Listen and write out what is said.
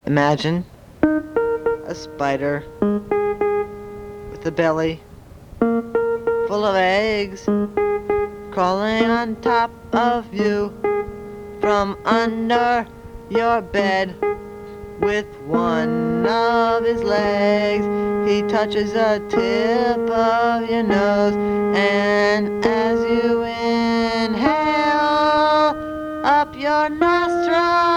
Imagine a spider with a belly full of eggs crawling on top of you from under your bed. With one of his legs, he touches the tip of your nose, and as you inhale up your nostril,